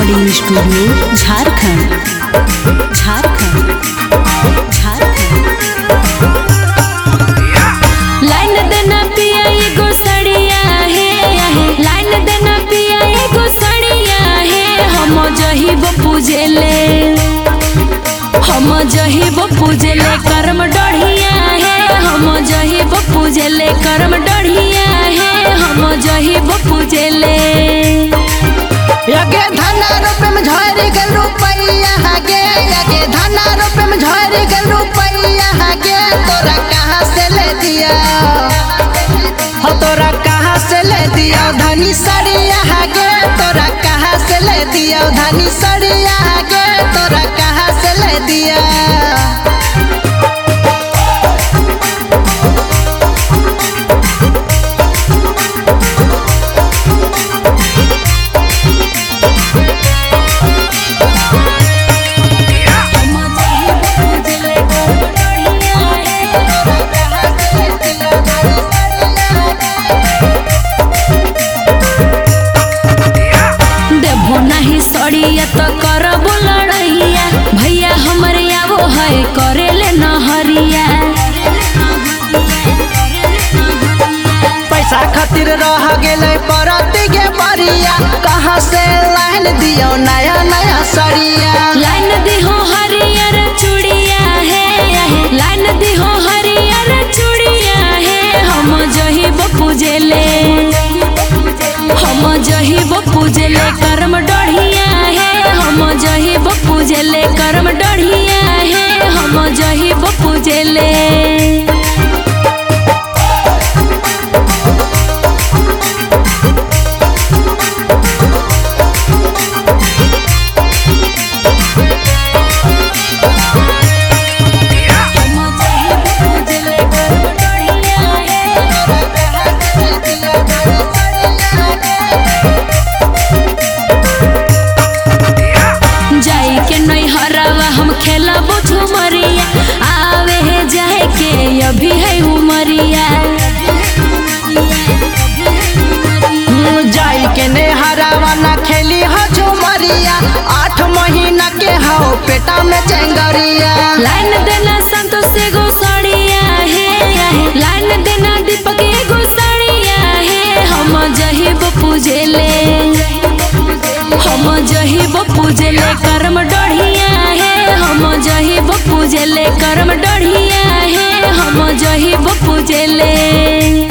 Recording studio Jharkhand. Line देना पिया एगो सड़िया है, लाइन देना पिया एगो सड़िया है। हम जहिब पूजेले, हम जहिब पूजेले कर्म डढ़िया है। हम जहिब पूजेले कर्म डढ़िया है। हम जहिब पूजेले यगे धना रुपए में झड़ गल रुपैया हगे, यगे धना रुपए में झड़ गल रुपैया हगे। तोरा कहाँ से ले दिया हो, तोरा कहाँ से ले दिया धनी सड़िया हगे। तोरा कहाँ से ले दिया धनी सड़िया हगे। तोरा कहाँ से ले दिया सड़िया तो करब लड़ैया, भैया हमरे आवो है करेले नहरिया। पैसा खातिर रह गेले परती के बरिया। कहाँ से लाइन दियो नया नया सड़िया। लाइन दिहो हरियर चूड़िया है, लाइन दिहो हरियर चूड़िया है। हम जहिब पूजेले, हम जहिब पूजेले कर्म डढ़िया है। हम जहिब पूजेले कर्म डढ़िया है। हम जहिब पूजेले खेलब झुमरिया। आवे है जाए के अभी है उमरिया, जाई के ने हरावा ना खेली हो झुमरिया। 8 महीना के हो पेटा में चेंगरिया। लाइन देना संतोष एगो सड़िया है, लाइन देना दीपक एगो सड़िया है। हम जहिब पूजेले, हम जहिब पूजेले कर्म डढ़िया है। हम जहिब पूजेले कर्म डढ़िया है। हम जहिब पूजेले।